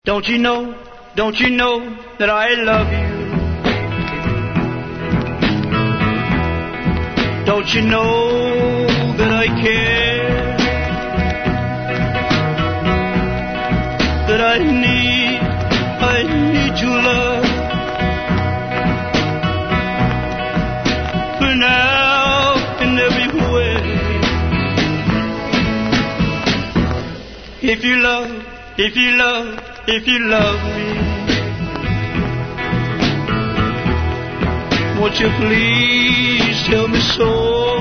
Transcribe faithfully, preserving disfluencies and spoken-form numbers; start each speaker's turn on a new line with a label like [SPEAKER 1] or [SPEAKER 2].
[SPEAKER 1] Don't you know, don't you know that I love you? Don't you know that I care? That I need, I need your love. For now and everywhere. If you love, if you love, if you love me, won't you please tell me so?